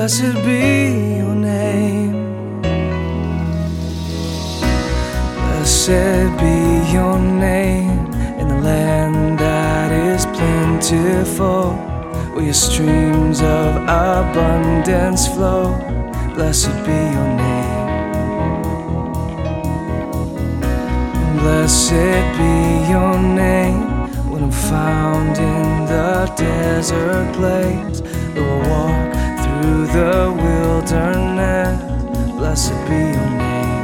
blessed be your name. Blessed be your name in the land that is plentiful, where your streams of abundance flow. Blessed be your name. Blessed be your name when I'm found in the desert place, though I walk through the wilderness. Blessed be your name.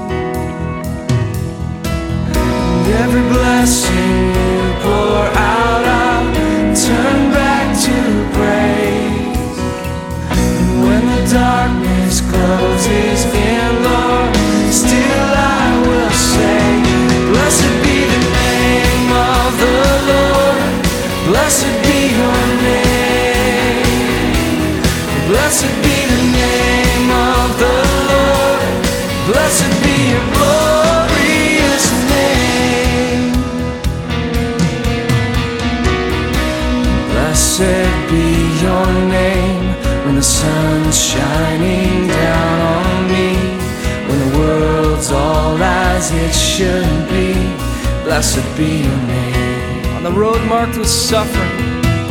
And every blessing you pour out, I'll turn back to praise. And when the darkness closes in, Lord, still I will say, blessed be the name of the Lord. Blessed be your name. Blessed be the name of the Lord. Blessed be your glorious name. Blessed be your name when the sun's shining down on me, when the world's all as it should be. Blessed be your name. On the road marked with suffering,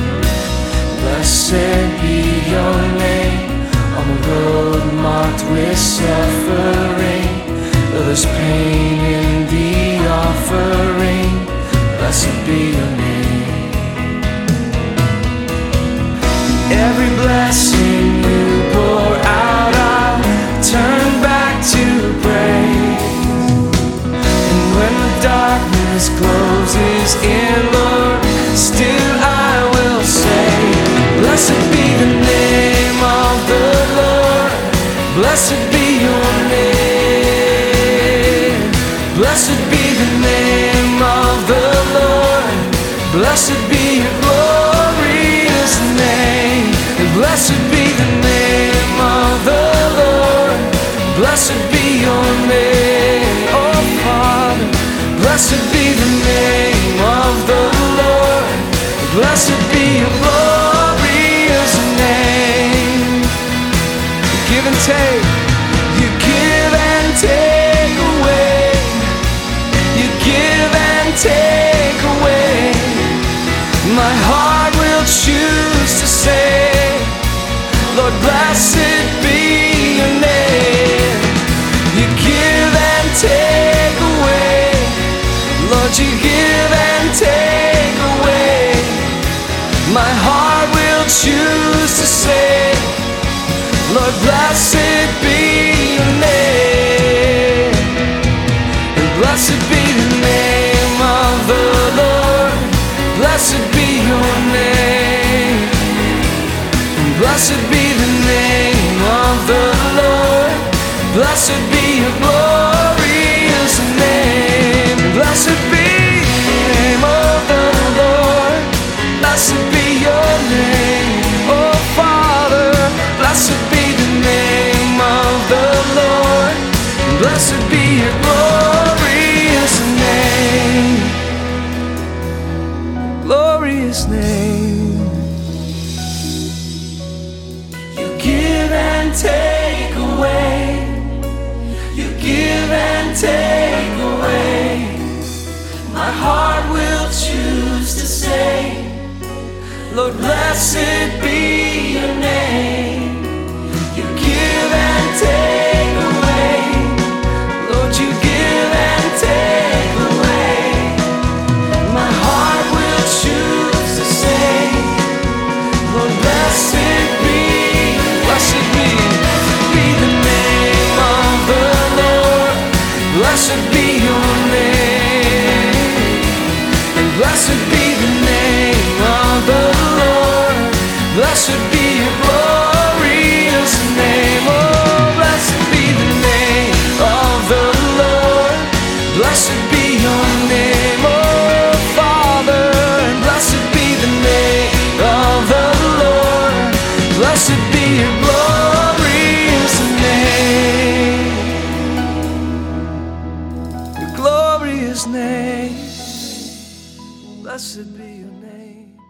blessed be your name. On the road marked with suffering, though there's pain in the offering, blessed be your name. Every blessing you pour out, I'll turn back to praise. And when the darkness closes in, Lord, still I will say, blessed be the name of the Lord. Blessed be your name. Blessed be the name of the Lord. Blessed be your glorious name. And blessed be the name of the Lord. Blessed be your name, oh Father. Blessed be the name of the Lord. Blessed be your glorious name. You give and take, you give and take away. You give and take away. My heart will choose to say, Lord, blessed be your name. You give and take away. Lord, you give and take away. My heart will choose to say, Lord, blessed be your name. And blessed be the name of the Lord. Blessed be your name. And blessed be the name of the Lord. Blessed be your glorious name. Blessed be the name of the Lord. Blessed be your name, oh Father. Blessed be the name of the Lord. Blessed be your glorious name. Glorious name. You give and take away. You give and take away. My heart will choose to say, Lord, blessed be your name. You give and take away. Lord, you give and take away. My heart will choose to say, Lord, blessed be the name of the Lord. Blessed be your name. And blessed be the name of the Lord. Blessed be your glorious name. Oh, blessed be the name of the Lord. Blessed be your name, oh Father. And blessed be the name of the Lord. Blessed be your glorious name. Your glorious name. Blessed be your name.